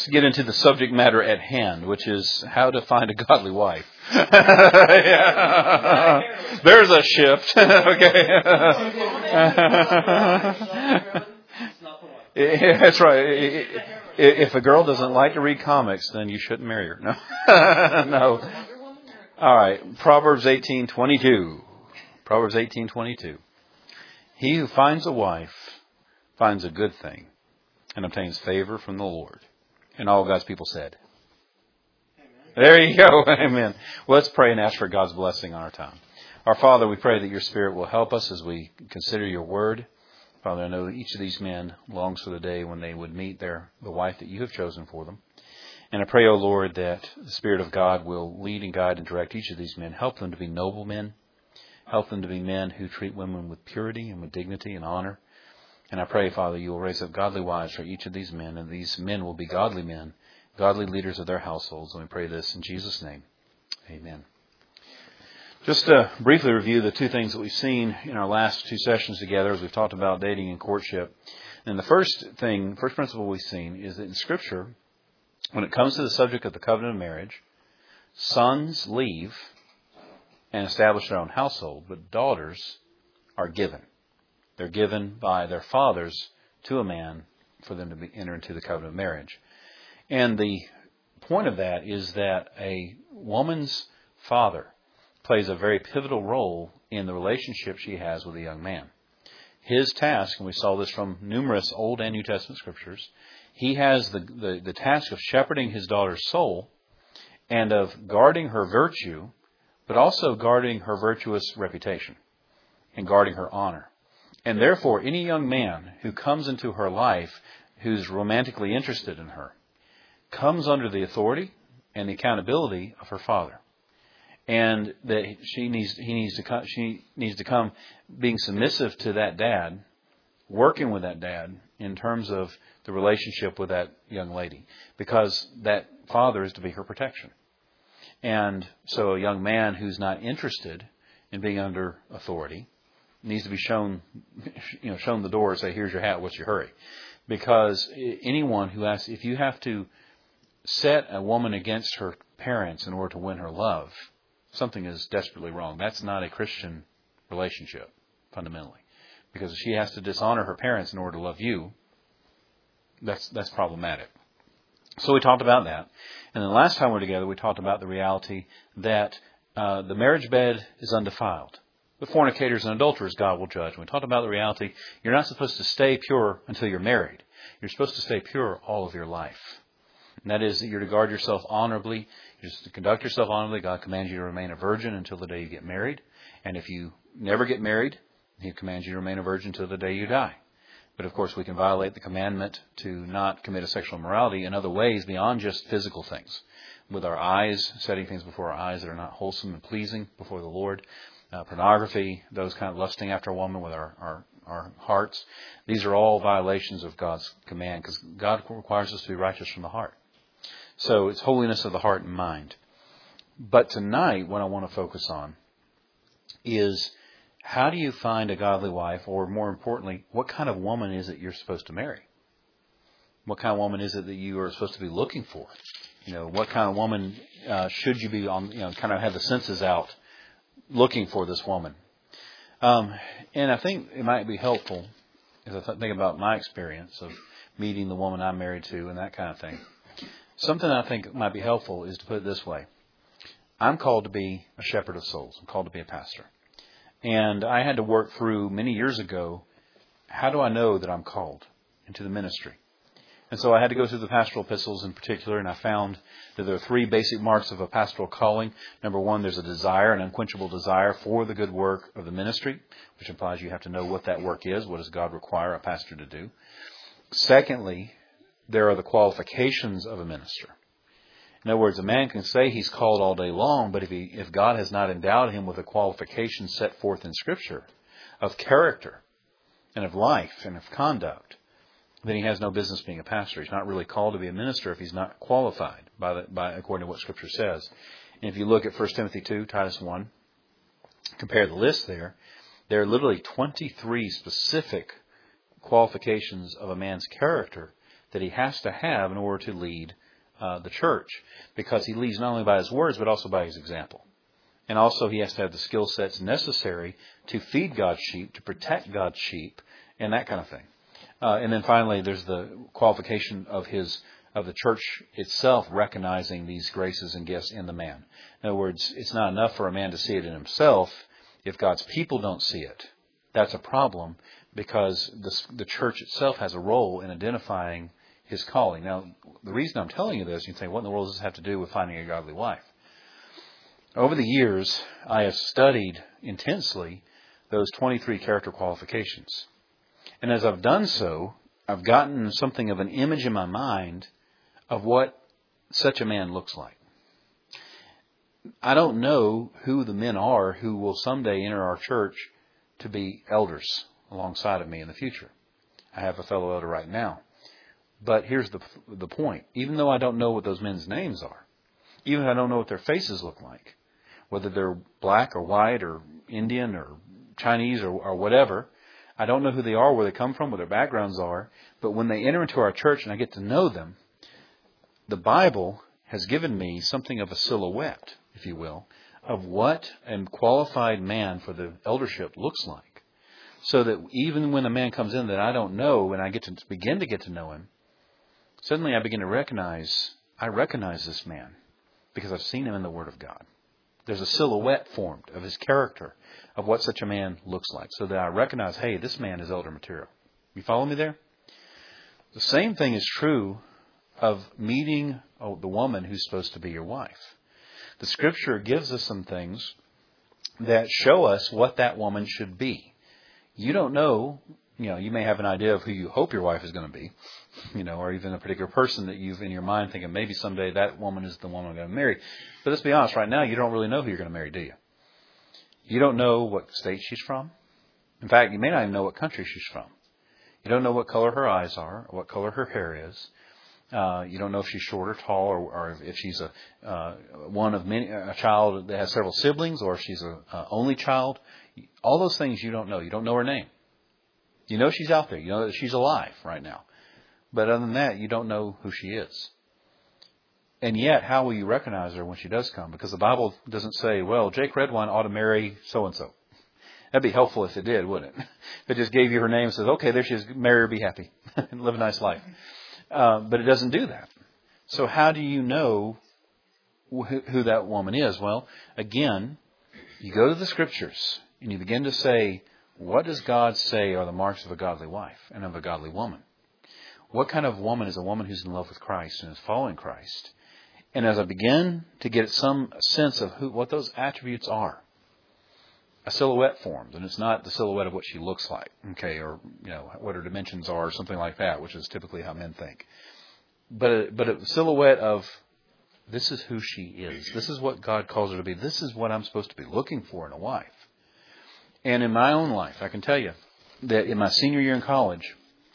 let's get into the subject matter at hand, which is how to find a godly wife. Yeah. There's a shift. Okay. Yeah, that's right. If a girl doesn't like to read comics, then you shouldn't marry her. No. No. All right. Proverbs 18:22. Proverbs 18:22. He who finds a wife finds a good thing and obtains favor from the Lord. And all God's people said. Amen. There you go. Amen. Well, let's pray and ask for God's blessing on our time. Our Father, we pray that your Spirit will help us as we consider your word. Father, I know that each of these men longs for the day when they would meet the wife that you have chosen for them. And I pray, O Lord, that the Spirit of God will lead and guide and direct each of these men. Help them to be noble men. Help them to be men who treat women with purity and with dignity and honor. And I pray, Father, you will raise up godly wives for each of these men, and these men will be godly men, godly leaders of their households. And we pray this in Jesus' name. Amen. Just to briefly review the two things that we've seen in our last two sessions together as we've talked about dating and courtship. And the first principle we've seen is that in Scripture, when it comes to the subject of the covenant of marriage, sons leave and establish their own household, but daughters are given. They're given by their fathers to a man for them to enter into the covenant of marriage. And the point of that is that a woman's father plays a very pivotal role in the relationship she has with a young man. His task, and we saw this from numerous Old and New Testament scriptures, he has the task of shepherding his daughter's soul and of guarding her virtue, but also guarding her virtuous reputation and guarding her honor. And therefore, any young man who comes into her life who's romantically interested in her comes under the authority and the accountability of her father. And that she needs to come being submissive to that dad, working with that dad in terms of the relationship with that young lady, because that father is to be her protection. And so a young man who's not interested in being under authority needs to be shown the door and say, here's your hat, what's your hurry? Because anyone who asks, if you have to set a woman against her parents in order to win her love, something is desperately wrong. That's not a Christian relationship, fundamentally. Because if she has to dishonor her parents in order to love you, that's problematic. So we talked about that. And then last time we were together, we talked about the reality that the marriage bed is undefiled. The fornicators and adulterers God will judge. We talked about the reality you're not supposed to stay pure until you're married. You're supposed to stay pure all of your life. And that is that you're to guard yourself honorably. You're just to conduct yourself honorably. God commands you to remain a virgin until the day you get married. And if you never get married, He commands you to remain a virgin until the day you die. But of course, we can violate the commandment to not commit a sexual immorality in other ways beyond just physical things. With our eyes, setting things before our eyes that are not wholesome and pleasing before the Lord. Pornography, those kind of lusting after a woman with our hearts. These are all violations of God's command because God requires us to be righteous from the heart. So it's holiness of the heart and mind. But tonight, what I want to focus on is how do you find a godly wife, or more importantly, what kind of woman is it you're supposed to marry? What kind of woman is it that you are supposed to be looking for? What kind of woman should you be on, kind of have the senses out looking for this woman? And I think it might be helpful, as I think about my experience of meeting the woman I'm married to and that kind of thing. Something I think might be helpful is to put it this way. I'm called to be a shepherd of souls. I'm called to be a pastor. And I had to work through many years ago, how do I know that I'm called into the ministry? And so I had to go through the pastoral epistles in particular, and I found that there are three basic marks of a pastoral calling. Number one, there's a desire, an unquenchable desire for the good work of the ministry, which implies you have to know what that work is. What does God require a pastor to do? Secondly, there are the qualifications of a minister. In other words, a man can say he's called all day long, but if God has not endowed him with the qualifications set forth in Scripture of character and of life and of conduct, then he has no business being a pastor. He's not really called to be a minister if he's not qualified by according to what Scripture says. And if you look at 1 Timothy 2, Titus 1, compare the list there are literally 23 specific qualifications of a man's character that he has to have in order to lead the church, because he leads not only by his words, but also by his example. And also he has to have the skill sets necessary to feed God's sheep, to protect God's sheep, and that kind of thing. And then finally, there's the qualification of the church itself recognizing these graces and gifts in the man. In other words, it's not enough for a man to see it in himself. If God's people don't see it, that's a problem, because the church itself has a role in identifying his calling. Now, the reason I'm telling you this, you say, what in the world does this have to do with finding a godly wife? Over the years, I have studied intensely those 23 character qualifications. And as I've done so, I've gotten something of an image in my mind of what such a man looks like. I don't know who the men are who will someday enter our church to be elders alongside of me in the future. I have a fellow elder right now. But here's the point. Even though I don't know what those men's names are, even if I don't know what their faces look like, whether they're black or white or Indian or Chinese or whatever, I don't know who they are, where they come from, what their backgrounds are. But when they enter into our church and I get to know them, the Bible has given me something of a silhouette, if you will, of what a qualified man for the eldership looks like. So that even when a man comes in that I don't know, and I begin to get to know him, suddenly I begin to recognize this man because I've seen him in the Word of God. There's a silhouette formed of his character, of what such a man looks like, so that I recognize, hey, this man is elder material. You follow me there? The same thing is true of meeting the woman who's supposed to be your wife. The Scripture gives us some things that show us what that woman should be. You don't know, you may have an idea of who you hope your wife is going to be, or even a particular person that you've in your mind thinking maybe someday that woman is the woman I'm going to marry. But let's be honest, right now you don't really know who you're going to marry, do you? You don't know what state she's from. In fact, you may not even know what country she's from. You don't know what color her eyes are, or what color her hair is. You don't know if she's short or tall, or if she's a child that has several siblings, or if she's a only child. All those things you don't know. You don't know her name. You know she's out there. You know that she's alive right now. But other than that, you don't know who she is. And yet, how will you recognize her when she does come? Because the Bible doesn't say, well, Jake Redwine ought to marry so-and-so. That'd be helpful if it did, wouldn't it? If it just gave you her name and says, okay, there she is, marry her, be happy, and live a nice life. But it doesn't do that. So how do you know who that woman is? Well, again, you go to the Scriptures and you begin to say, what does God say are the marks of a godly wife and of a godly woman? What kind of woman is a woman who's in love with Christ and is following Christ? And as I begin to get some sense of what those attributes are, a silhouette forms, and it's not the silhouette of what she looks like, okay, or what her dimensions are, or something like that, which is typically how men think. But a silhouette of this is who she is. This is what God calls her to be. This is what I'm supposed to be looking for in a wife. And in my own life, I can tell you that in my senior year in college,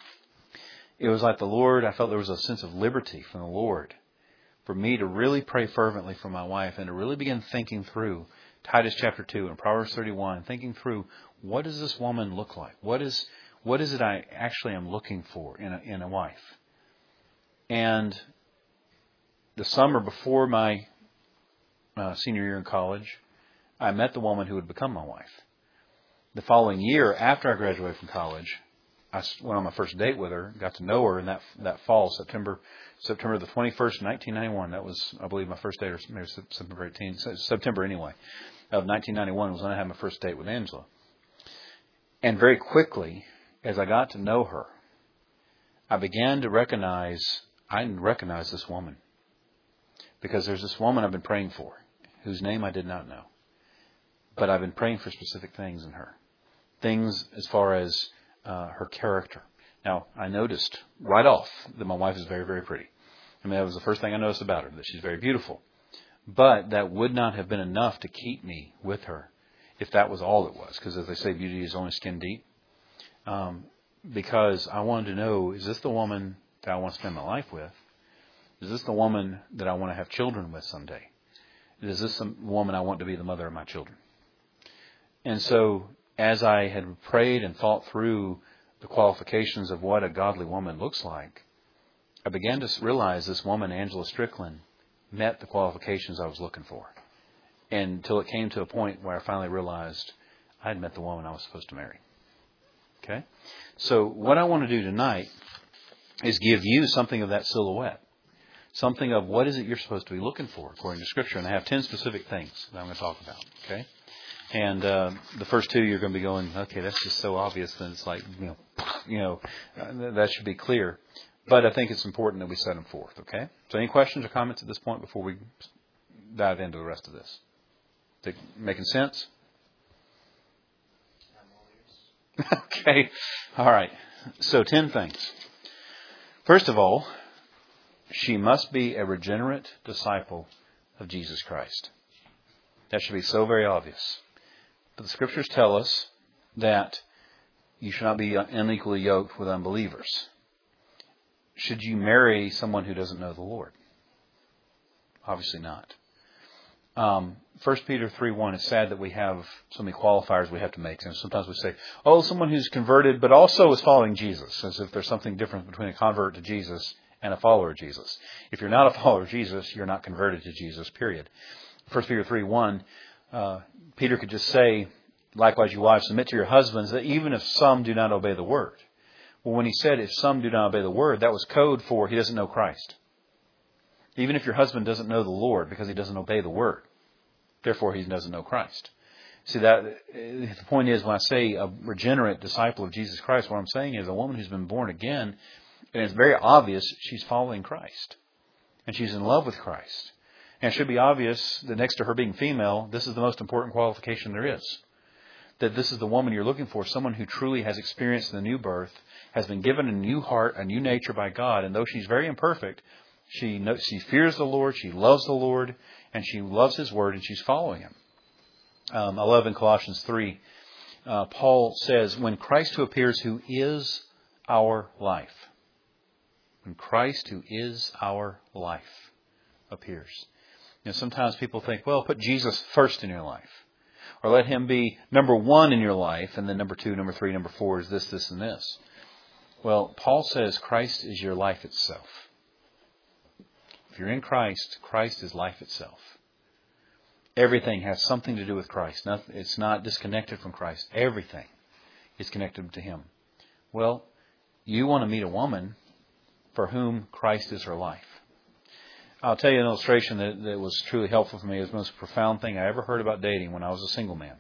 it was like the Lord, I felt there was a sense of liberty from the Lord for me to really pray fervently for my wife and to really begin thinking through Titus chapter 2 and Proverbs 31, thinking through what does this woman look like? What is it I actually am looking for in a wife? And the summer before my senior year in college, I met the woman who would become my wife. The following year, after I graduated from college, I went on my first date with her, got to know her in that fall, September the 21st, 1991. That was, I believe, my first date, or maybe September 18th, September anyway, of 1991 was when I had my first date with Angela. And very quickly, as I got to know her, I began to recognize this woman. Because there's this woman I've been praying for, whose name I did not know. But I've been praying for specific things in her. Things as far as her character. Now, I noticed right off that my wife is very, very pretty. I mean, that was the first thing I noticed about her, that she's very beautiful. But that would not have been enough to keep me with her if that was all it was. Because as they say, beauty is only skin deep. Because I wanted to know, is this the woman that I want to spend my life with? Is this the woman that I want to have children with someday? Is this the woman I want to be the mother of my children? And so, as I had prayed and thought through the qualifications of what a godly woman looks like, I began to realize this woman, Angela Strickland, met the qualifications I was looking for. Until it came to a point where I finally realized I had met the woman I was supposed to marry. Okay? So what I want to do tonight is give you something of that silhouette. Something of what is it you're supposed to be looking for according to Scripture. And I have 10 specific things that I'm going to talk about. Okay? And the first 2 you're going to be going, okay, that's just so obvious. Then it's like, that should be clear. But I think it's important that we set them forth. Okay? So any questions or comments at this point before we dive into the rest of this? Is it making sense? Okay. All right. So 10 things. First of all, she must be a regenerate disciple of Jesus Christ. That should be so very obvious. But the Scriptures tell us that you should not be unequally yoked with unbelievers. Should you marry someone who doesn't know the Lord? Obviously not. 1 Peter 3:1, it's sad that we have so many qualifiers we have to make. And sometimes we say, someone who's converted but also is following Jesus, as if there's something different between a convert to Jesus and a follower of Jesus. If you're not a follower of Jesus, you're not converted to Jesus, period. 1 Peter 3:1, Peter could just say, likewise you wives, submit to your husbands, that even if some do not obey the word. Well, when he said if some do not obey the word, that was code for he doesn't know Christ. Even if your husband doesn't know the Lord because he doesn't obey the word, therefore he doesn't know Christ. See, that the point is, when I say a regenerate disciple of Jesus Christ, what I'm saying is a woman who's been born again, and it's very obvious she's following Christ. And she's in love with Christ. And it should be obvious that next to her being female, this is the most important qualification there is. That this is the woman you're looking for, someone who truly has experienced the new birth, has been given a new heart, a new nature by God, and though she's very imperfect, she fears the Lord, she loves the Lord, and she loves His Word, and she's following Him. I love in Colossians 3, Paul says, when Christ who appears, who is our life. When Christ who is our life appears. Sometimes people think, put Jesus first in your life. Or let Him be number 1 in your life, and then number 2, number 3, number 4 is this, this, and this. Well, Paul says Christ is your life itself. If you're in Christ, Christ is life itself. Everything has something to do with Christ. It's not disconnected from Christ. Everything is connected to Him. Well, you want to meet a woman for whom Christ is her life. I'll tell you an illustration that was truly helpful for me. It was the most profound thing I ever heard about dating when I was a single man.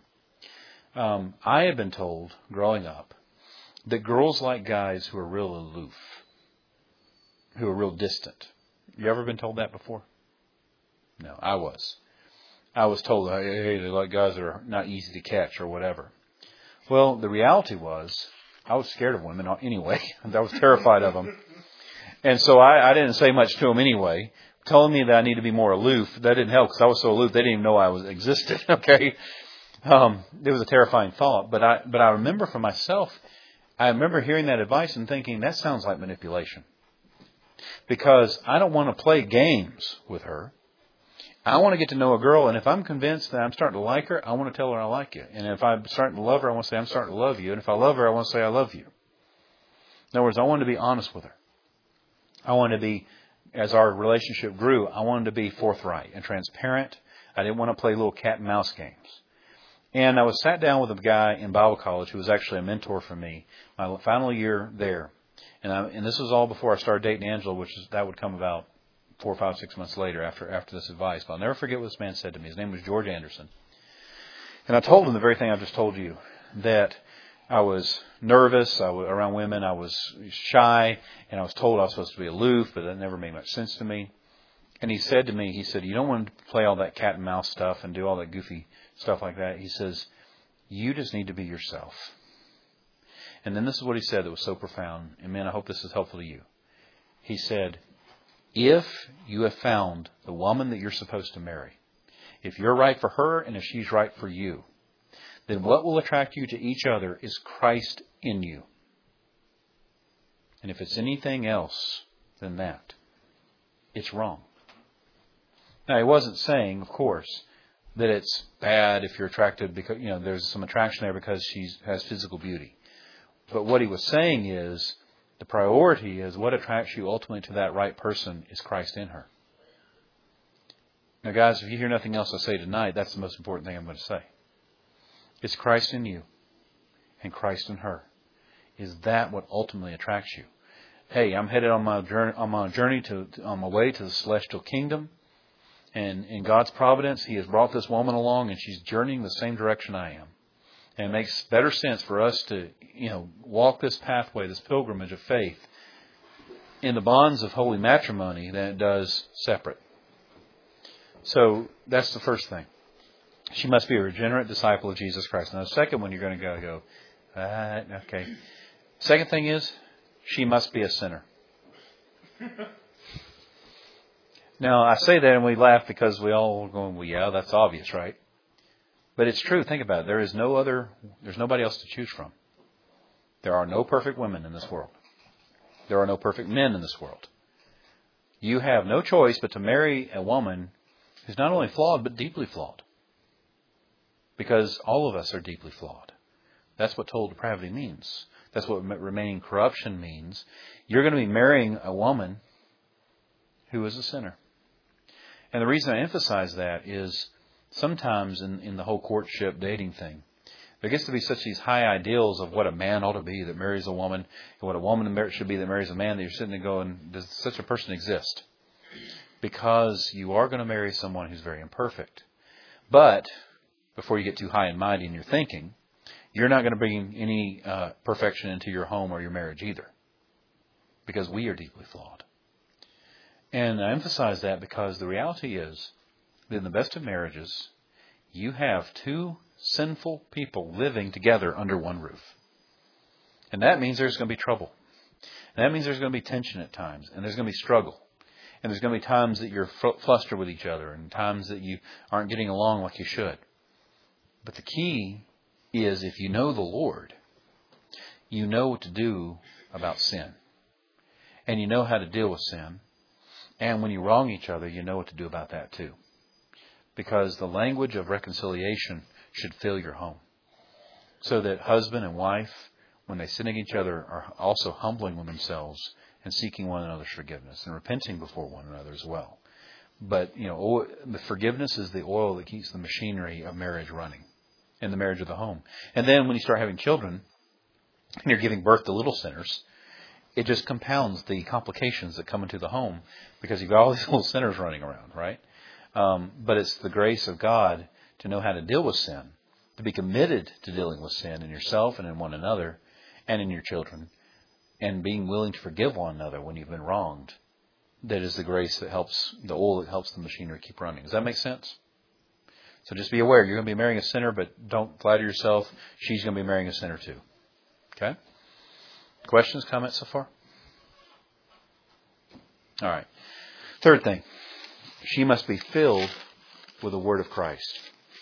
I had been told, growing up, that girls like guys who are real aloof, who are real distant. You ever been told that before? No, I was. I was told, hey, they like guys that are not easy to catch or whatever. Well, the reality was, I was scared of women anyway. I was terrified of them. And so I didn't say much to them anyway. Telling me that I need to be more aloof, that didn't help because I was so aloof, they didn't even know I existed. Okay? It was a terrifying thought. But I remember for myself, I remember hearing that advice and thinking, that sounds like manipulation. Because I don't want to play games with her. I want to get to know a girl, and if I'm convinced that I'm starting to like her, I want to tell her I like you. And if I'm starting to love her, I want to say I'm starting to love you. And if I love her, I want to say I love you. In other words, I wanted to be honest with her. I wanted to be, as our relationship grew, I wanted to be forthright and transparent. I didn't want to play little cat and mouse games. And I was sat down with a guy in Bible college who was actually a mentor for me, my final year there. And this was all before I started dating Angela, that would come about 4, 5, 6 months later after this advice. But I'll never forget what this man said to me. His name was George Anderson. And I told him the very thing I've just told you, that I was nervous around women. I was shy, and I was told I was supposed to be aloof, but that never made much sense to me. And he said to me, you don't want to play all that cat and mouse stuff and do all that goofy stuff like that. He says, you just need to be yourself. And then this is what he said that was so profound. And man, I hope this is helpful to you. He said, if you have found the woman that you're supposed to marry, if you're right for her and if she's right for you, then what will attract you to each other is Christ in you. And if it's anything else than that, it's wrong. Now, he wasn't saying, of course, that it's bad if you're attracted because, there's some attraction there because she has physical beauty. But what he was saying is, The priority is what attracts you ultimately to that right person is Christ in her. Now, guys, if you hear nothing else I say tonight, that's the most important thing I'm going to say. It's Christ in you and Christ in her. Is that what ultimately attracts you? Hey, I'm headed on my journey on my way to the celestial kingdom. And in God's providence, He has brought this woman along, and she's journeying the same direction I am. And it makes better sense for us to, walk this pathway, this pilgrimage of faith, in the bonds of holy matrimony than it does separate. So that's the first thing. She must be a regenerate disciple of Jesus Christ. Now, the second one you're going to go, okay. Second thing is, she must be a sinner. Now, I say that and we laugh because we all are going, well, yeah, that's obvious, right? But it's true. Think about it. There's nobody else to choose from. There are no perfect women in this world. There are no perfect men in this world. You have no choice but to marry a woman who's not only flawed, but deeply flawed. Because all of us are deeply flawed. That's what total depravity means. That's what remaining corruption means. You're going to be marrying a woman who is a sinner. And the reason I emphasize that is sometimes in the whole courtship dating thing, there gets to be such these high ideals of what a man ought to be that marries a woman, and what a woman should be that marries a man, that you're sitting there going, does such a person exist? Because you are going to marry someone who's very imperfect. But before you get too high and mighty in your thinking, you're not going to bring any perfection into your home or your marriage either. Because we are deeply flawed. And I emphasize that because the reality is that in the best of marriages, you have two sinful people living together under one roof. And that means there's going to be trouble. And that means there's going to be tension at times. And there's going to be struggle. And there's going to be times that you're flustered with each other. And times that you aren't getting along like you should. But the key is if you know the Lord, you know what to do about sin. And you know how to deal with sin. And when you wrong each other, you know what to do about that too. Because the language of reconciliation should fill your home. So that husband and wife, when they sin against each other, are also humbling themselves and seeking one another's forgiveness and repenting before one another as well. But, the forgiveness is the oil that keeps the machinery of marriage running in the marriage of the home. And then when you start having children and you're giving birth to little sinners, it just compounds the complications that come into the home because you've got all these little sinners running around, right? But it's the grace of God to know how to deal with sin, to be committed to dealing with sin in yourself and in one another and in your children, and being willing to forgive one another when you've been wronged. That is the grace that helps, the oil that helps the machinery keep running. Does that make sense? So just be aware, you're going to be marrying a sinner, but don't flatter yourself. She's going to be marrying a sinner too. Okay? Questions, comments so far? All right. Third thing. She must be filled with the Word of Christ.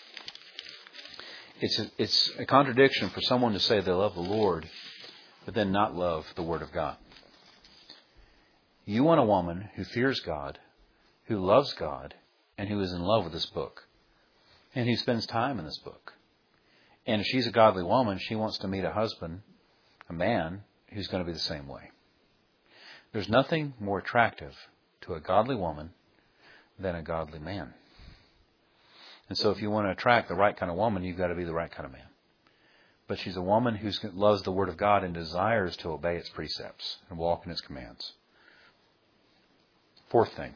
It's a contradiction for someone to say they love the Lord, but then not love the Word of God. You want a woman who fears God, who loves God, and who is in love with this book, and who spends time in this book. And if she's a godly woman, she wants to meet a husband, a man, who's going to be the same way. There's nothing more attractive to a godly woman than a godly man. And so if you want to attract the right kind of woman, you've got to be the right kind of man. But she's a woman who loves the Word of God and desires to obey its precepts and walk in its commands. Fourth thing.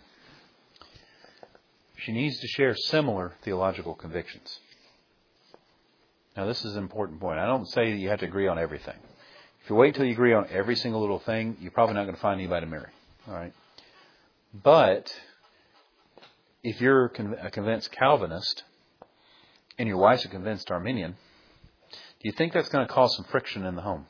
She needs to share similar theological convictions. Now, this is an important point. I don't say that you have to agree on everything. If you wait until you agree on every single little thing, you're probably not going to find anybody to marry. All right. But if you're a convinced Calvinist and your wife's a convinced Arminian, do you think that's going to cause some friction in the home?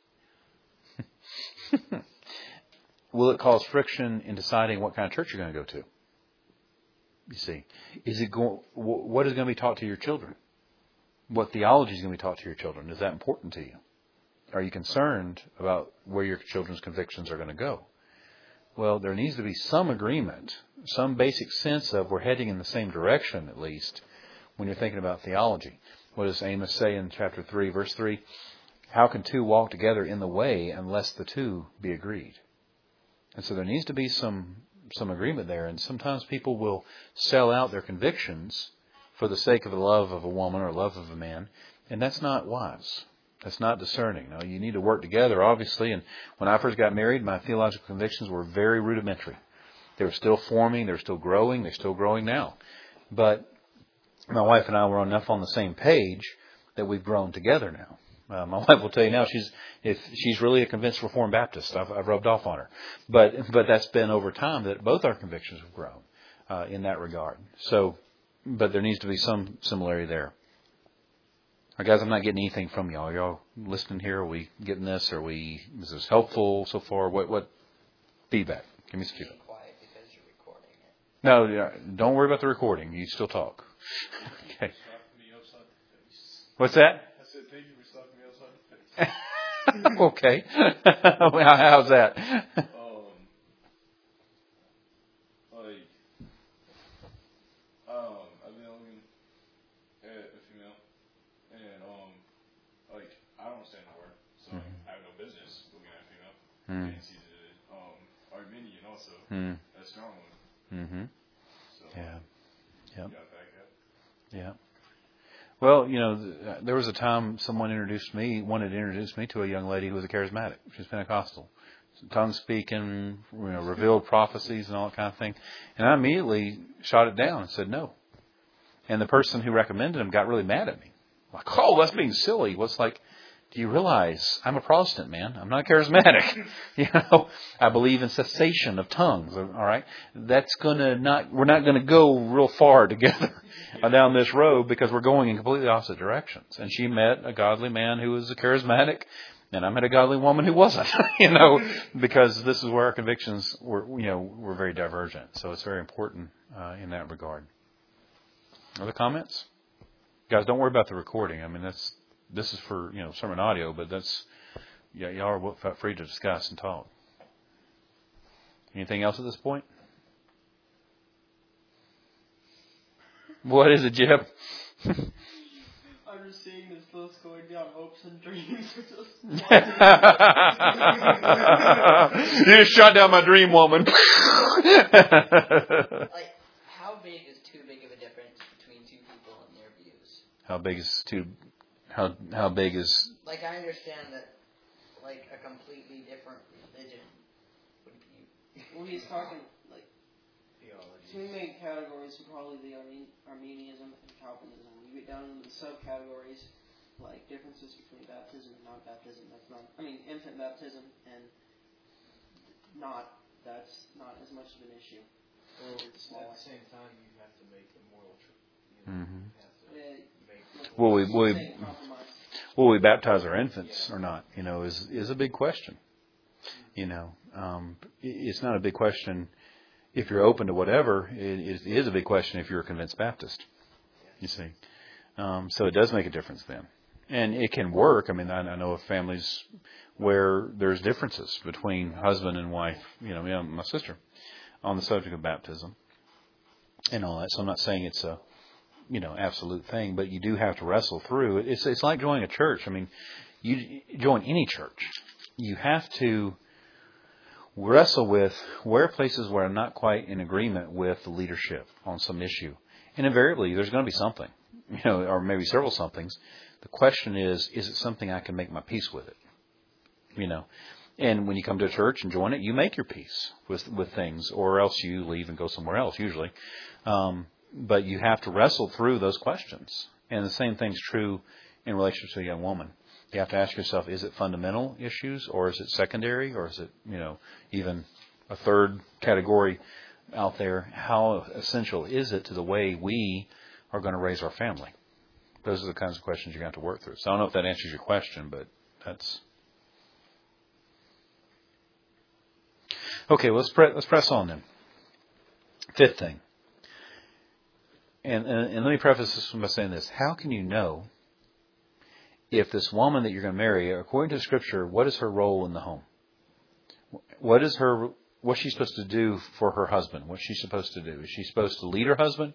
Will it cause friction in deciding what kind of church you're going to go to? You see, what is going to be taught to your children? What theology is going to be taught to your children? Is that important to you? Are you concerned about where your children's convictions are going to go? Well, there needs to be some agreement, some basic sense of we're heading in the same direction, at least, when you're thinking about theology. What does Amos say in chapter 3, verse 3? How can two walk together in the way unless the two be agreed? And so there needs to be some agreement there. And sometimes people will sell out their convictions for the sake of the love of a woman or love of a man. And that's not wise. That's not discerning. No, you need to work together, obviously. And when I first got married, my theological convictions were very rudimentary. They were still forming. They were still growing. They're still growing now. But my wife and I were enough on the same page that we've grown together now. My wife will tell you now she's really a convinced Reformed Baptist. I've rubbed off on her, but that's been over time that both our convictions have grown in that regard. So, but there needs to be some similarity there. All right, guys, I'm not getting anything from y'all. Are y'all listening here? Are we getting this? Is this helpful so far? What feedback? Give me some feedback. Quiet because you're recording it. No, don't worry about the recording. You still talk. Okay. What's that? Thank you for slapping me outside the face. Okay. How's that? I've been looking at a female, and I don't understand the word, so I have no business looking at a female. And she's Armenian also, a strong one. Mm-hmm. So, yeah. Yep. Yeah. Well, there was a time someone wanted to introduce me to a young lady who was a charismatic. She was Pentecostal. Tongue speaking, revealed prophecies and all that kind of thing. And I immediately shot it down and said no. And the person who recommended him got really mad at me. Like, oh, that's being silly. What's like, do you realize I'm a Protestant, man? I'm not charismatic. I believe in cessation of tongues. All right. We're not going to go real far together down this road because we're going in completely opposite directions. And she met a godly man who was a charismatic, and I met a godly woman who wasn't, because this is where our convictions were very divergent. So it's very important in that regard. Other comments? Guys, don't worry about the recording. I mean, this is for, sermon audio, but y'all are free to discuss and talk. Anything else at this point? What is it, Jeb? I'm just seeing this list going down hopes and dreams. You just shot down my dream woman. How big is too big of a difference between two people and their views? How big is... I understand that, a completely different religion would be... Well, he's talking, theology. Two main categories are probably the Armenianism and Calvinism. You get down into the subcategories, differences between baptism and non-baptism. Infant baptism and that's not as much of an issue. At the same time, you have to make the moral truth. Will we baptize our infants or not? Is a big question. It's not a big question if you're open to whatever. It is a big question if you're a convinced Baptist. You see, so it does make a difference then, and it can work. I know of families where there's differences between husband and wife. My sister on the subject of baptism and all that. So I'm not saying it's a absolute thing, but you do have to wrestle through it. It's like joining a church. You join any church, you have to wrestle with places where I'm not quite in agreement with the leadership on some issue. And invariably, there's going to be something, or maybe several somethings. The question is it something I can make my peace with it? And when you come to a church and join it, you make your peace with things, or else you leave and go somewhere else, usually. But you have to wrestle through those questions. And the same thing's true in relationship to a young woman. You have to ask yourself, is it fundamental issues, or is it secondary, or is it, even a third category out there? How essential is it to the way we are going to raise our family? Those are the kinds of questions you're going to have to work through. So I don't know if that answers your question, but that's... Okay, let's press on then. Fifth thing. And let me preface this by saying this. How can you know if this woman that you're going to marry, according to Scripture, what is her role in the home? What's she supposed to do for her husband? What's she supposed to do? Is she supposed to lead her husband?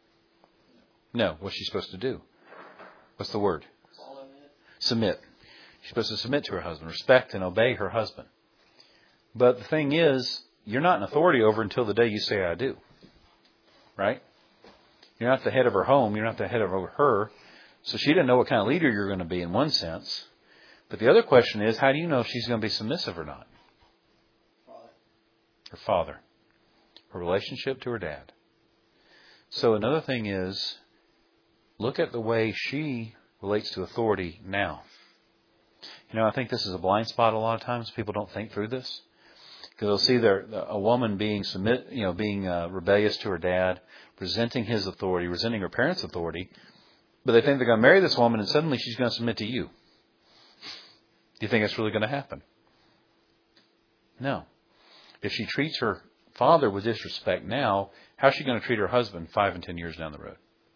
No. What's she supposed to do? What's the word? Submit. She's supposed to submit to her husband, respect and obey her husband. But the thing is, you're not an authority over until the day you say, I do. Right? You're not the head of her home. You're not the head of her. So she didn't know what kind of leader you're going to be in one sense. But the other question is, how do you know if she's going to be submissive or not? Her father. Her relationship to her dad. So another thing is, look at the way she relates to authority now. I think this is a blind spot a lot of times. People don't think through this. Because they'll see a woman being rebellious to her dad, resenting his authority, resenting her parents' authority. But they think they're going to marry this woman and suddenly she's going to submit to you. Do you think that's really going to happen? No. If she treats her father with disrespect now, how's she going to treat her husband 5 and 10 years down the road?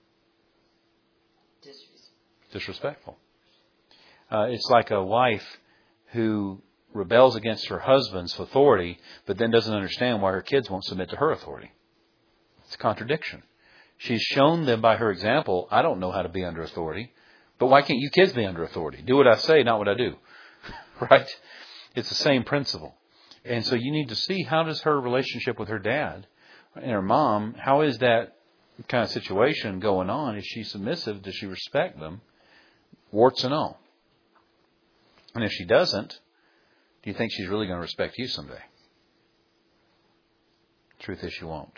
Disrespectful. It's like a wife who rebels against her husband's authority, but then doesn't understand why her kids won't submit to her authority. It's a contradiction. She's shown them by her example, I don't know how to be under authority, but why can't you kids be under authority? Do what I say, not what I do. Right? It's the same principle. And so you need to see, how does her relationship with her dad and her mom, how is that kind of situation going on? Is she submissive? Does she respect them? Warts and all. And if she doesn't, do you think she's really going to respect you someday? Truth is, she won't.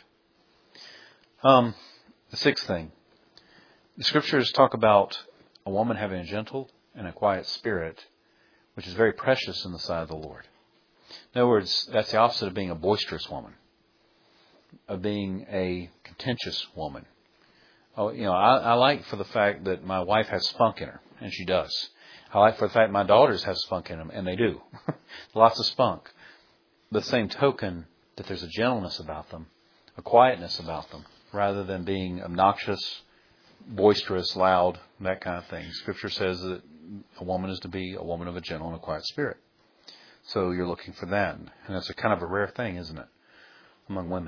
The sixth thing. The scriptures talk about a woman having a gentle and a quiet spirit, which is very precious in the sight of the Lord. In other words, that's the opposite of being a boisterous woman, of being a contentious woman. I like for the fact that my wife has spunk in her, and she does. I like for the fact my daughters have spunk in them, and they do. Lots of spunk. The same token that there's a gentleness about them, a quietness about them, rather than being obnoxious, boisterous, loud, that kind of thing. Scripture says that a woman is to be a woman of a gentle and a quiet spirit. So you're looking for that. And that's a kind of a rare thing, isn't it, among women?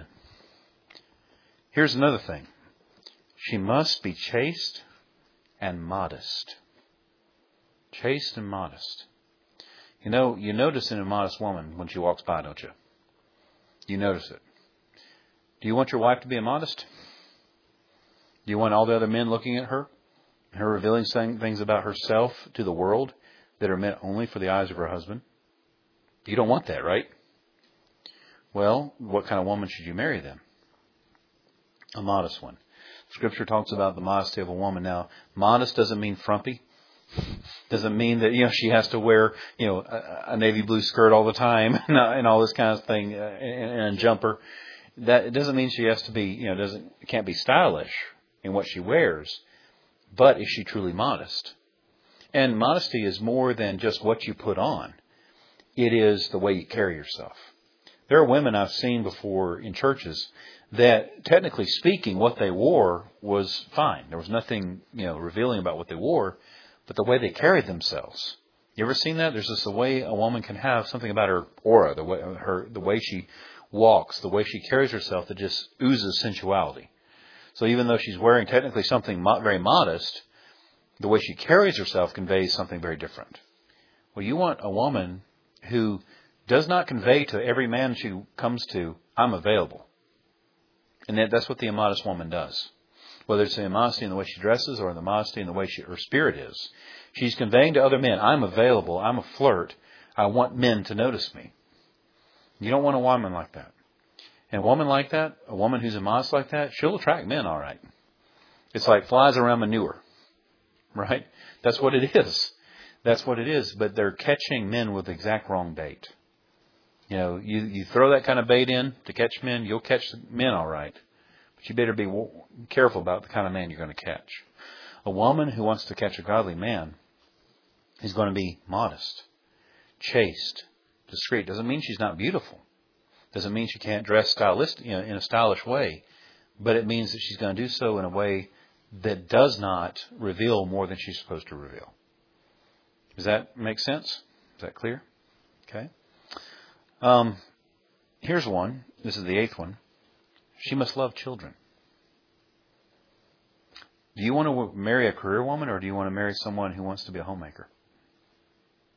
Here's another thing. She must be chaste and modest. Chaste and modest. You notice in a modest woman when she walks by, don't you? You notice it. Do you want your wife to be immodest? Do you want all the other men looking at her revealing things about herself to the world that are meant only for the eyes of her husband? You don't want that, right? Well, what kind of woman should you marry then? A modest one. Scripture talks about the modesty of a woman. Now, modest doesn't mean frumpy. Doesn't mean that she has to wear a navy blue skirt all the time and all this kind of thing and a jumper. That it doesn't mean she has to be can't be stylish in what she wears. But is she truly modest? And modesty is more than just what you put on. It is the way you carry yourself. There are women I've seen before in churches that, technically speaking, what they wore was fine. There was nothing, revealing about what they wore, but the way they carried themselves. You ever seen that? There's just a way a woman can have something about her aura, the way she walks, the way she carries herself that just oozes sensuality. So even though she's wearing technically something very modest, the way she carries herself conveys something very different. Well, you want a woman who does not convey to every man she comes to, I'm available. And that's what the immodest woman does. Whether it's the immodesty in the way she dresses or the modesty in the way her spirit is. She's conveying to other men, I'm available, I'm a flirt, I want men to notice me. You don't want a woman like that. And a woman like that, a woman who's immodest like that, she'll attract men all right. It's like flies around manure. Right? That's what it is. That's what it is. But they're catching men with the exact wrong bait. You throw that kind of bait in to catch men, you'll catch men all right. But you better be careful about the kind of man you're going to catch. A woman who wants to catch a godly man is going to be modest, chaste, discreet. Doesn't mean she's not beautiful. Doesn't mean she can't dress in a stylish way. But it means that she's going to do so in a way that does not reveal more than she's supposed to reveal. Does that make sense? Is that clear? Okay. Here's one. This is the eighth one. She must love children. Do you want to marry a career woman or do you want to marry someone who wants to be a homemaker?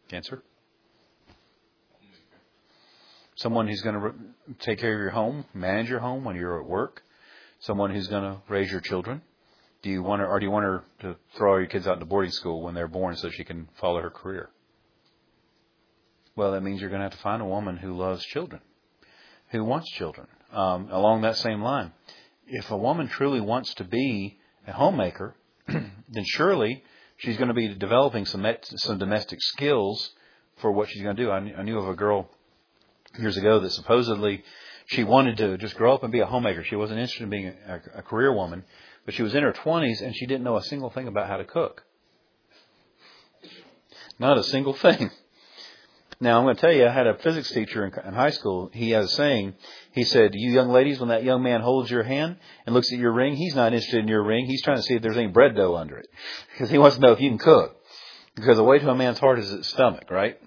Answer. Homemaker. Someone who's going to take care of your home, manage your home when you're at work. Someone who's going to raise your children. Do you want her to throw all your kids out into boarding school when they're born so she can follow her career? Well, that means you're going to have to find a woman who loves children, who wants children. Along that same line, if a woman truly wants to be a homemaker, then surely she's going to be developing some domestic skills for what she's going to do. I knew of a girl years ago that supposedly she wanted to just grow up and be a homemaker. She wasn't interested in being a career woman, but she was in her 20s and she didn't know a single thing about how to cook. Not a single thing. Now, I'm going to tell you, I had a physics teacher in high school. He has a saying. He said, you young ladies, when that young man holds your hand and looks at your ring, he's not interested in your ring. He's trying to see if there's any bread dough under it. Because he wants to know if you can cook. Because the way to a man's heart is his stomach, right?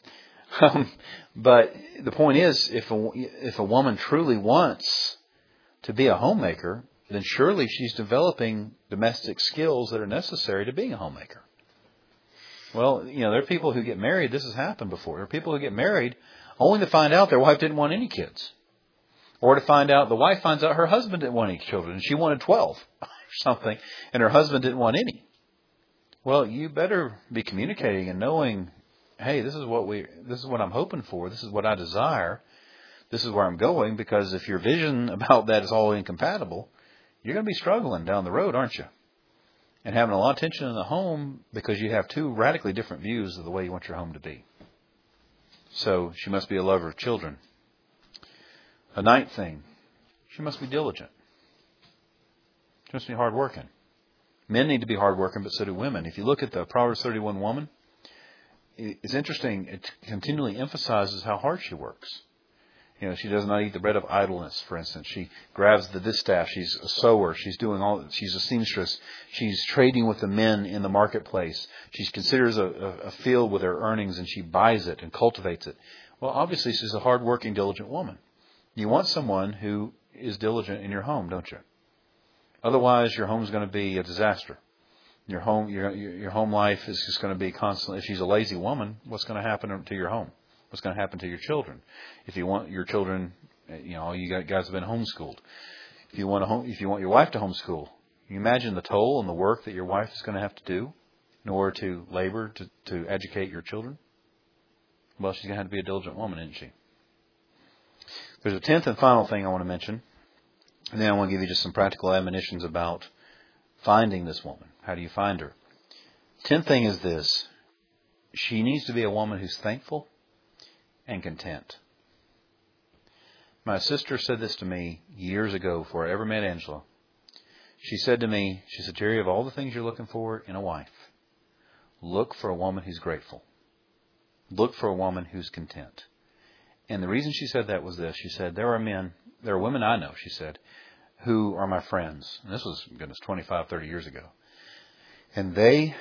But the point is, if a woman truly wants to be a homemaker, then surely she's developing domestic skills that are necessary to being a homemaker. Well, there are people who get married. This has happened before. There are people who get married only to find out their wife didn't want any kids. Or to find out the wife finds out her husband didn't want any children and she wanted 12 or something and her husband didn't want any. Well, you better be communicating and knowing, hey, this is what I'm hoping for. This is what I desire. This is where I'm going, because if your vision about that is all incompatible, you're going to be struggling down the road, aren't you? And having a lot of tension in the home because you have two radically different views of the way you want your home to be. So she must be a lover of children. A ninth thing, she must be diligent. She must be hardworking. Men need to be hardworking, but so do women. If you look at the Proverbs 31 woman, it's interesting. It continually emphasizes how hard she works. She does not eat the bread of idleness, for instance. She grabs the distaff. She's a sewer. She's a seamstress. She's trading with the men in the marketplace. She considers a field with her earnings and she buys it and cultivates it. Well, obviously she's a hardworking, diligent woman. You want someone who is diligent in your home, don't you? Otherwise, your home is going to be a disaster. Your home life is just going to be constantly. If she's a lazy woman, what's going to happen to your home? What's going to happen to your children? If you want your children, you guys have been homeschooled. If you want your wife to homeschool, you imagine the toll and the work that your wife is going to have to do in order to labor to educate your children. Well, she's going to have to be a diligent woman, isn't she? There's a 10th and final thing I want to mention, and then I want to give you just some practical admonitions about finding this woman. How do you find her? 10th thing is this: she needs to be a woman who's thankful and content. My sister said this to me years ago before I ever met Angela. She said to me, Jerry, of all the things you're looking for in a wife, look for a woman who's grateful. Look for a woman who's content. And the reason she said that was this. She said, there are women I know, she said, who are my friends. And this was, 25, 30 years ago. And they're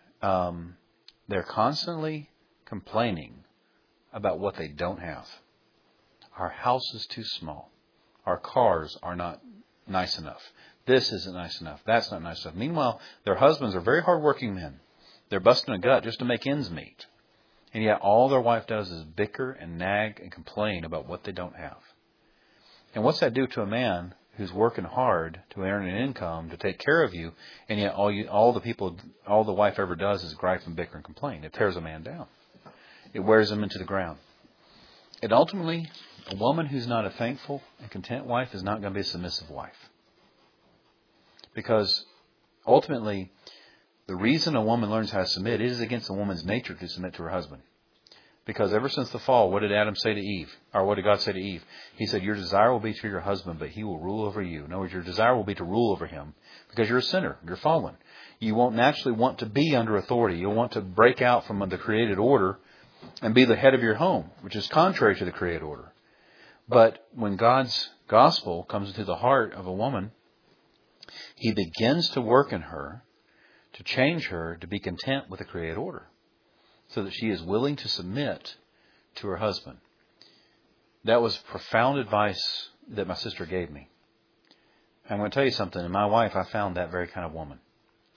constantly complaining about what they don't have. Our house is too small. Our cars are not nice enough. This isn't nice enough. That's not nice enough. Meanwhile, their husbands are very hardworking men. They're busting a gut just to make ends meet. And yet all their wife does is bicker and nag and complain about what they don't have. And what's that do to a man who's working hard to earn an income to take care of you, and yet all the wife ever does is gripe and bicker and complain? It tears a man down. It wears him into the ground. And ultimately, a woman who's not a thankful and content wife is not going to be a submissive wife. Because ultimately, the reason a woman learns how to submit, it is against a woman's nature to submit to her husband. Because ever since the fall, what did Adam say to Eve? Or what did God say to Eve? He said, your desire will be to your husband, but he will rule over you. In other words, your desire will be to rule over him because you're a sinner. You're fallen. You won't naturally want to be under authority. You'll want to break out from the created order and be the head of your home, which is contrary to the created order. But when God's gospel comes into the heart of a woman, he begins to work in her to change her to be content with the created order so that she is willing to submit to her husband. That was profound advice that my sister gave me. I'm going to tell you something. In my wife, I found that very kind of woman.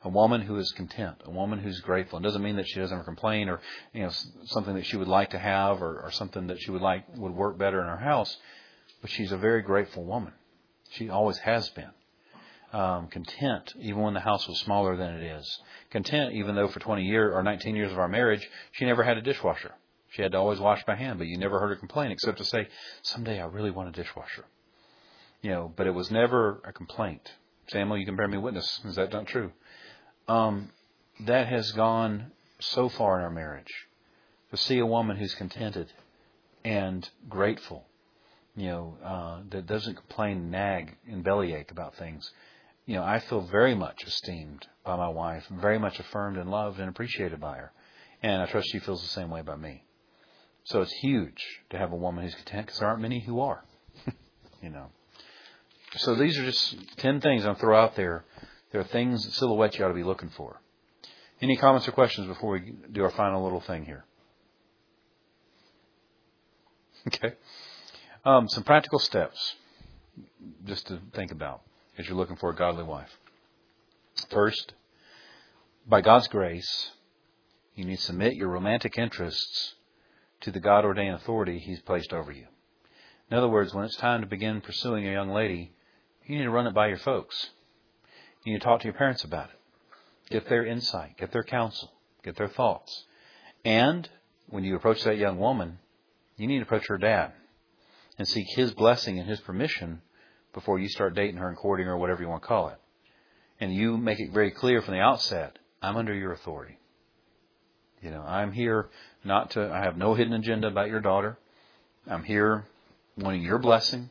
A woman who is content, a woman who's grateful. It doesn't mean that she doesn't ever complain or, something that she would like to have or something that she would work better in her house. But she's a very grateful woman. She always has been. Content, even when the house was smaller than it is. Content, even though for 20 years or 19 years of our marriage, she never had a dishwasher. She had to always wash by hand, but you never heard her complain except to say, someday I really want a dishwasher. But it was never a complaint. Samuel, you can bear me witness. Is that not true? That has gone so far in our marriage. To see a woman who's contented and grateful, that doesn't complain, nag, and bellyache about things. I feel very much esteemed by my wife, very much affirmed and loved and appreciated by her. And I trust she feels the same way by me. So it's huge to have a woman who's content, because there aren't many who are. So these are just 10 things I'll throw out there. There are things, silhouettes you ought to be looking for. Any comments or questions before we do our final little thing here? Okay. Some practical steps just to think about as you're looking for a godly wife. First, by God's grace, you need to submit your romantic interests to the God-ordained authority He's placed over you. In other words, when it's time to begin pursuing a young lady, you need to run it by your folks. You need to talk to your parents about it. Get their insight, get their counsel, get their thoughts. And when you approach that young woman, you need to approach her dad and seek his blessing and his permission before you start dating her and courting her, or whatever you want to call it. And you make it very clear from the outset, I'm under your authority. I'm here I have no hidden agenda about your daughter. I'm here wanting your blessing.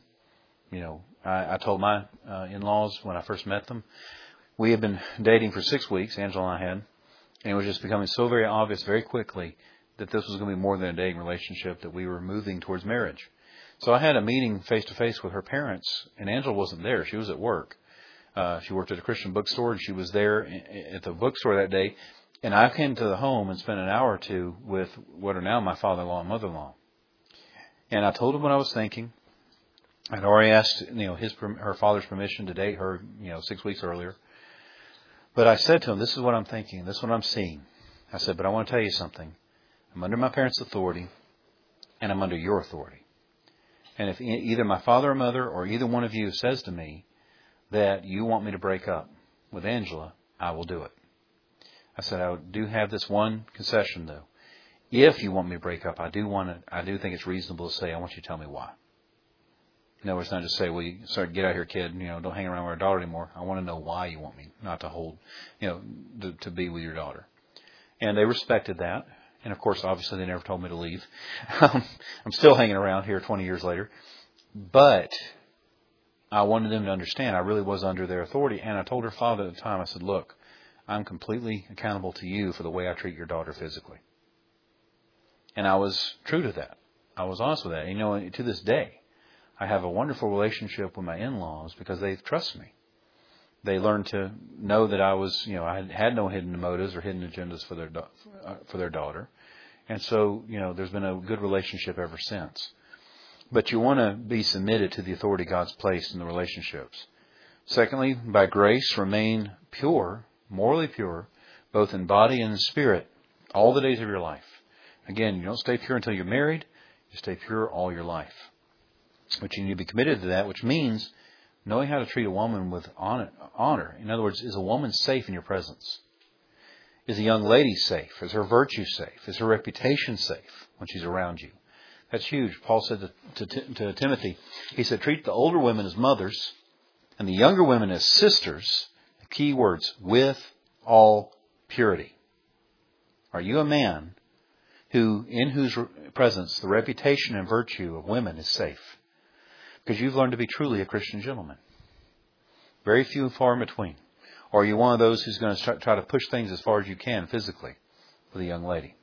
I told my in-laws when I first met them, we had been dating for 6 weeks, Angela and I had, and it was just becoming so very obvious very quickly that this was going to be more than a dating relationship, that we were moving towards marriage. So I had a meeting face-to-face with her parents, and Angela wasn't there. She was at work. She worked at a Christian bookstore, and she was there at the bookstore that day. And I came to the home and spent an hour or two with what are now my father-in-law and mother-in-law. And I told them what I was thinking. I'd already asked, her father's permission to date her, 6 weeks earlier. But I said to him, this is what I'm thinking. This is what I'm seeing. I said, but I want to tell you something. I'm under my parents' authority, and I'm under your authority. And if either my father or mother or either one of you says to me that you want me to break up with Angela, I will do it. I said, I do have this one concession, though. If you want me to break up, I do think it's reasonable to say, I want you to tell me why. In other words, not just say, well, get out of here, kid. Don't hang around with our daughter anymore. I want to know why you want me not to hold, to be with your daughter. And they respected that. And of course, obviously, they never told me to leave. I'm still hanging around here 20 years later. But I wanted them to understand I really was under their authority. And I told her father at the time, I said, look, I'm completely accountable to you for the way I treat your daughter physically. And I was true to that. I was honest with that. To this day, I have a wonderful relationship with my in-laws because they trust me. They learned to know that I was, I had no hidden motives or hidden agendas for their daughter. And so, there's been a good relationship ever since. But you want to be submitted to the authority God's placed in the relationships. Secondly, by grace, remain pure, morally pure, both in body and in spirit, all the days of your life. Again, you don't stay pure until you're married. You stay pure all your life. But you need to be committed to that, which means knowing how to treat a woman with honor. In other words, is a woman safe in your presence? Is a young lady safe? Is her virtue safe? Is her reputation safe when she's around you? That's huge. Paul said to Timothy, he said, treat the older women as mothers and the younger women as sisters. The key words, with all purity. Are you a man in whose presence the reputation and virtue of women is safe? Because you've learned to be truly a Christian gentleman. Very few and far in between. Or are you one of those who's going to try to push things as far as you can physically with a young lady?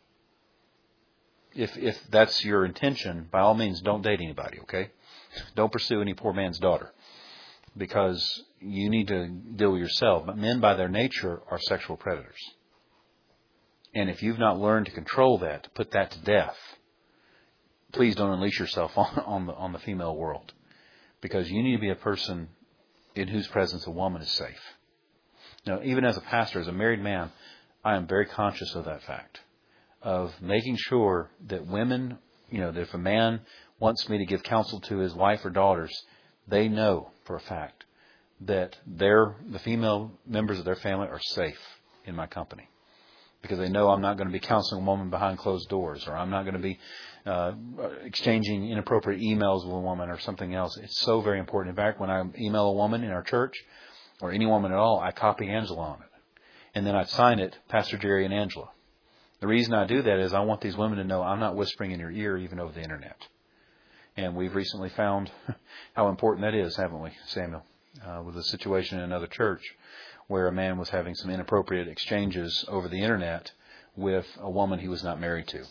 If that's your intention, by all means, don't date anybody, okay? Don't pursue any poor man's daughter. Because you need to deal with yourself. But men, by their nature, are sexual predators. And if you've not learned to control that, to put that to death, please don't unleash yourself on the female world. Because you need to be a person in whose presence a woman is safe. Now, even as a pastor, as a married man, I am very conscious of that fact, of making sure that women, that if a man wants me to give counsel to his wife or daughters, they know for a fact that the female members of their family are safe in my company. Because they know I'm not going to be counseling a woman behind closed doors, or I'm not going to be exchanging inappropriate emails with a woman or something else. It's so very important. In fact, when I email a woman in our church, or any woman at all, I copy Angela on it. And then I sign it, Pastor Jerry and Angela. The reason I do that is I want these women to know I'm not whispering in your ear even over the internet. And we've recently found how important that is, haven't we, Samuel? With a situation in another church where a man was having some inappropriate exchanges over the internet with a woman he was not married to.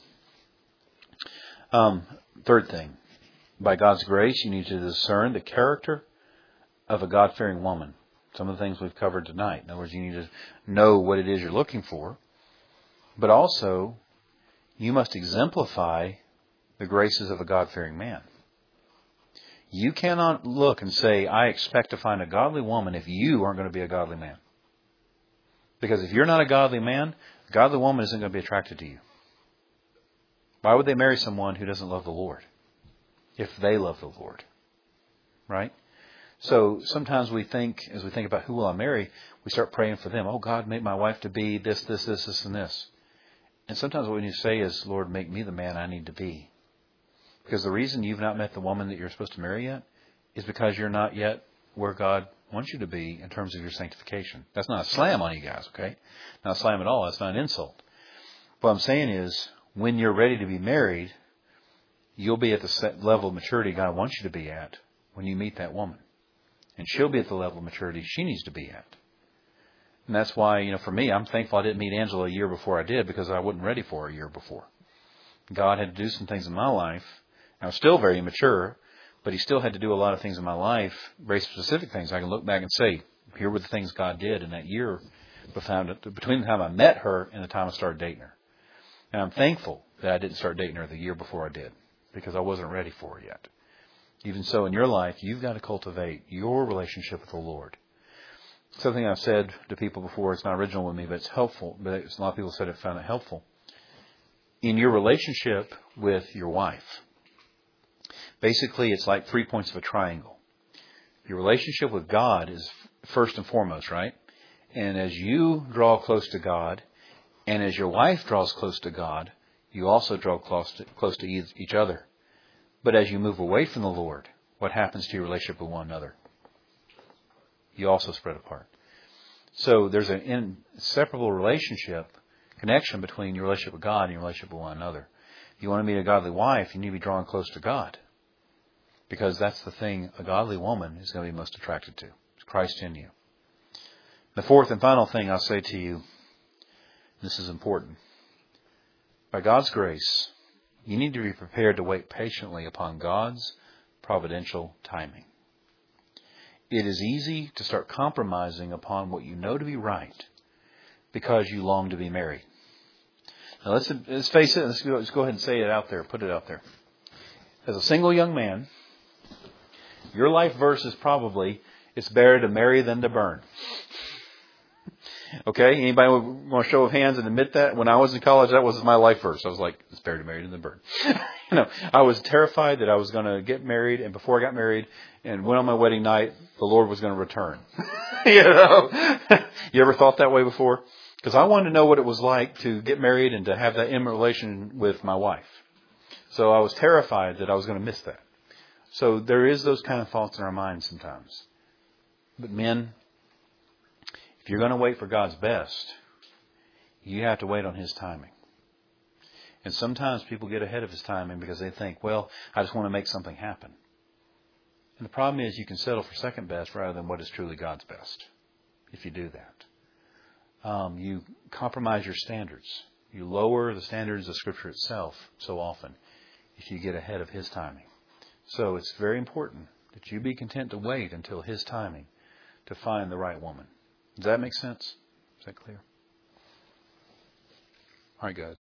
Third thing, by God's grace, you need to discern the character of a God-fearing woman. Some of the things we've covered tonight. In other words, you need to know what it is you're looking for. But also, you must exemplify the graces of a God-fearing man. You cannot look and say, I expect to find a godly woman if you aren't going to be a godly man. Because if you're not a godly man, a godly woman isn't going to be attracted to you. Why would they marry someone who doesn't love the Lord? If they love the Lord. Right? So sometimes as we think about who will I marry, we start praying for them. Oh, God, make my wife to be this, and this. And sometimes what we need to say is, Lord, make me the man I need to be. Because the reason you've not met the woman that you're supposed to marry yet is because you're not yet where God wants you to be in terms of your sanctification. That's not a slam on you guys, okay? Not a slam at all. That's not an insult. What I'm saying is, when you're ready to be married, you'll be at the level of maturity God wants you to be at when you meet that woman. And she'll be at the level of maturity she needs to be at. And that's why, for me, I'm thankful I didn't meet Angela a year before I did, because I wasn't ready for her a year before. God had to do some things in my life. I was still very immature, but He still had to do a lot of things in my life, very specific things. I can look back and say, here were the things God did in that year between the time I met her and the time I started dating her. And I'm thankful that I didn't start dating her the year before I did, because I wasn't ready for her yet. Even so, in your life, you've got to cultivate your relationship with the Lord. Something I've said to people before, it's not original with me, but it's helpful. But a lot of people said it, found it helpful. In your relationship with your wife, basically it's like 3 points of a triangle. Your relationship with God is first and foremost, right? And as you draw close to God, and as your wife draws close to God, you also draw close to each other. But as you move away from the Lord, what happens to your relationship with one another? You also spread apart. So there's an inseparable connection between your relationship with God and your relationship with one another. If you want to be a godly wife, you need to be drawn close to God. Because that's the thing a godly woman is going to be most attracted to. It's Christ in you. The fourth and final thing I'll say to you, this is important. By God's grace, you need to be prepared to wait patiently upon God's providential timing. It is easy to start compromising upon what you know to be right because you long to be married. Now let's face it. Let's go ahead and say it out there. Put it out there. As a single young man, your life verse is probably, it's better to marry than to burn. Okay? Anybody want to show of hands and admit that? When I was in college, that was my life verse. I was like, it's better to marry than to burn. I was terrified that I was going to get married, and before I got married and went on my wedding night, the Lord was going to return. You ever thought that way before? Because I wanted to know what it was like to get married and to have that intimate relation with my wife. So I was terrified that I was going to miss that. So there is those kind of thoughts in our minds sometimes. But men, if you're going to wait for God's best, you have to wait on His timing. And sometimes people get ahead of His timing because they think, well, I just want to make something happen. And the problem is you can settle for second best rather than what is truly God's best if you do that. You compromise your standards. You lower the standards of Scripture itself so often if you get ahead of His timing. So it's very important that you be content to wait until His timing to find the right woman. Does that make sense? Is that clear? All right, guys.